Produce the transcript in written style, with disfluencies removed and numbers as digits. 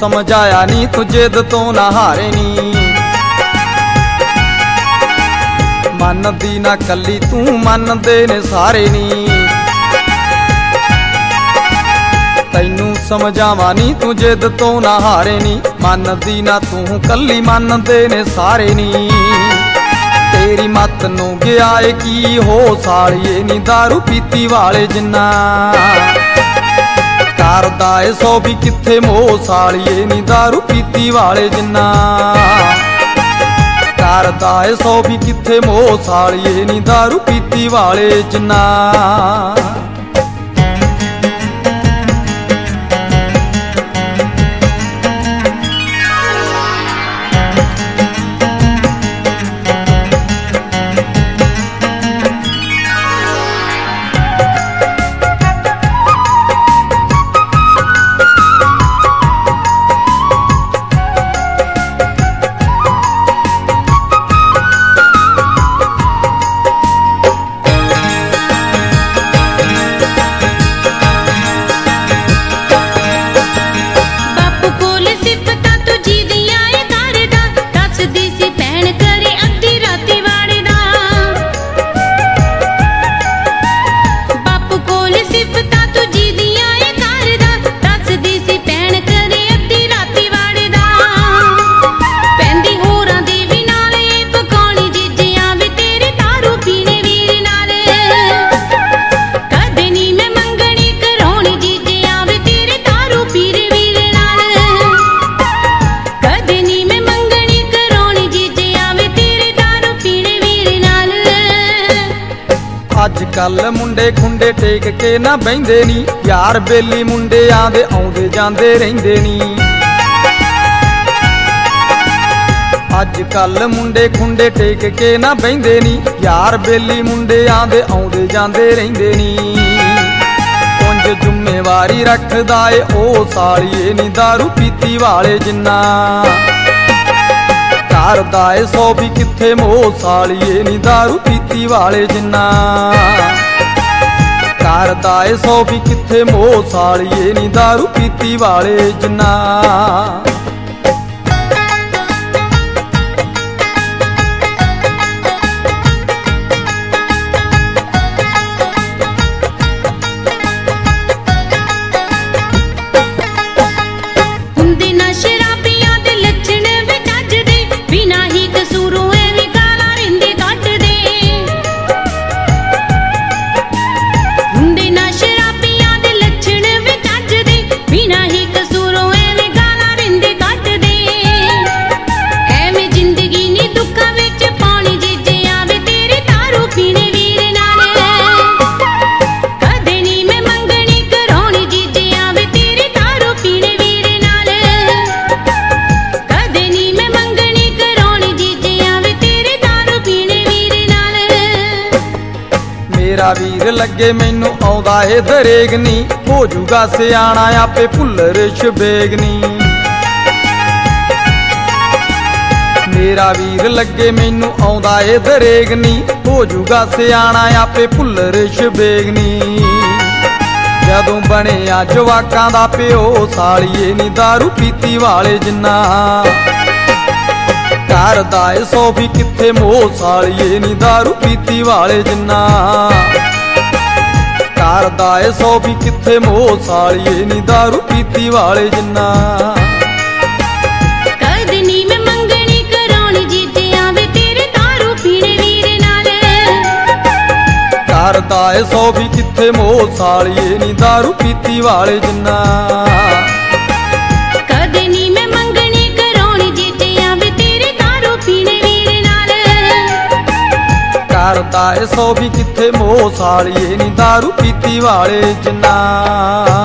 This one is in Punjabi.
ਸਮਝਾਇਆ ਨੀ ਤੂੰ ਜਿੱਦ ਤੋਂ ਨਾ ਹਾਰੇ ਨੀ। ਮੰਨਦੀ ਨਾ ਕੱਲੀ ਤੂੰ ਮੰਨਦੇ ਨੇ ਸਾਰੇ ਨੀ। ਤੈਨੂੰ ਸਮਝਾਵਾਂ ਨੀ ਤੂੰ ਜਿੱਦ ਤੋਂ ਨਾ ਹਾਰੇ ਨੀ। ਮੰਨਦੀ ਨਾ ਤੂੰ ਕੱਲੀ ਮੰਨਦੇ ਨੇ ਸਾਰੇ ਨੀ। ਤੇਰੀ ਮੱਤ ਨੂੰ ਗਿਆ ਏ ਕੀ ਹੋ ਸਾਲੀਏ ਨੀ ਦਾਰੂ ਪੀਤੀ ਵਾਲੇ ਜਿੰਨਾ। ਕਰਦਾ ਏ 100 ਵੀ ਕਿੱਥੇ ਮੋਹ ਸਾਲੀਏ ਨੀ ਦਾਰੂ ਪੀਤੀ ਵਾਲੇ ਜਿੰਨਾ। ਕਰਦਾ ਏ 100 ਵੀ ਕਿੱਥੇ ਮੋਹ ਸਾਲੀਏ ਨੀ ਦਾਰੂ ਪੀਤੀ ਵਾਲੇ ਜਿੰਨਾ। ਅੱਜ ਕੱਲ ਮੁੰਡੇ ਖੁੰਡੇ ਟੇਕ ਕੇ ਨਾ ਬਹਿੰਦੇ ਨੀ। ਯਾਰ ਬੇਲੀ ਮੁੰਡਿਆਂ ਦੇ ਆਉਂਦੇ ਜਾਂਦੇ ਰਹਿੰਦੇ ਨੀ। ਅੱਜ ਕੱਲ ਮੁੰਡੇ ਖੁੰਡੇ ਟੇਕ ਕੇ ਨਾ ਬਹਿੰਦੇ ਨੀ। ਯਾਰ ਬੇਲੀ ਮੁੰਡਿਆਂ ਦੇ ਆਉਂਦੇ ਜਾਂਦੇ ਰਹਿੰਦੇ ਨੀ। ਉਂਝ ਜ਼ਿੰਮੇਵਾਰੀ ਰੱਖਦਾ ਏ ਉਹ ਸਾਲੀਏ ਨੀ ਦਾਰੂ ਪੀਤੀ ਵਾਲੇ ਜਿੰਨਾ। ਕਰਦਾ ਏ 100 ਵੀ ਕਿੱਥੇ ਮੋਹ ਸਾਲੀਏ ਨੀ ਦਾਰੂ ਪੀਤੀ ਵਾਲੇ ਜਿੰਨਾ। ਕਰਦਾ ਏ 100 ਵੀ ਕਿੱਥੇ ਮੋਹ ਸਾਲੀਏ ਨੀ ਦਾਰੂ ਪੀਤੀ ਵਾਲੇ ਜਿੰਨਾ। ਮੇਰਾ ਵੀਰ ਲੱਗੇ ਮੈਨੂੰ ਆਉਂਦਾ ਏ ਦਰੇਗ ਨੀ। ਹੋ ਜੂਗਾ ਸਿਆਣਾ ਆਪੇ ਭੁੱਲਰ ਸ਼ਬੇਗ ਨੀ। ਮੇਰਾ ਵੀਰ ਲੱਗੇ ਮੈਨੂੰ ਆਉਂਦਾ ਏ ਦਰੇਗ ਨੀ। ਹੋ ਜੂਗਾ ਸਿਆਣਾ ਆਪੇ ਭੁੱਲਰ ਸ਼ਬੇਗ ਨੀ। ਜਦੋਂ ਬਣਿਆ ਜਵਾਕਾਂ ਦਾ ਪਿਓ ਸਾਲੀਏ ਨੀ ਦਾਰੂ ਪੀਤੀ ਵਾਲੇ ਜਿੰਨਾ। ਕਰਦਾ ਏ 100 ਵੀ ਕਿੱਥੇ ਮੋਹ ਸਾਲੀਏ ਨੀ ਦਾਰੂ ਪੀਤੀ ਵਾਲੇ ਜਿੰਨਾ। ਕਰਦਾ ਏ 100 ਵੀ ਕਿੱਥੇ ਮੋਹ ਸਾਲੀਏ ਨੀ ਦਾਰੂ ਪੀਤੀ ਵਾਲੇ ਜਿੰਨਾ। ਕਦ ਨੀ ਮੈਂ ਮੰਗਣੀ ਕਰਾਉਣੀ ਜੀਜੇ ਆਵੇ ਤੇਰੇ ਦਾਰੂ ਪੀਣੇ ਵੀਰੇ ਨਾਲ। ਕਰਦਾ ਏ 100 ਵੀ ਕਿੱਥੇ ਮੋਹ ਸਾਲੀਏ ਨੀ ਦਾਰੂ ਪੀਤੀ ਵਾਲੇ ਜਿੰਨਾ। ਕਦ ਨੀ ਮੈਂ ਮੰਗਣੀ ਕਰਾਉਣੀ ਜੀਜੇ ਆਵੇ ਤੇਰੇ ਦਾਰੂ ਪੀਣੇ ਵੀਰੇ ਨਾਲ। ਕਰਦਾ ਏ 100 ਵੀ ਕਿੱਥੇ ਮੋਹ ਸਾਲੀਏ ਨੀ ਦਾਰੂ ਪੀਤੀ ਵਾਲੇ ਜਿੰਨਾ।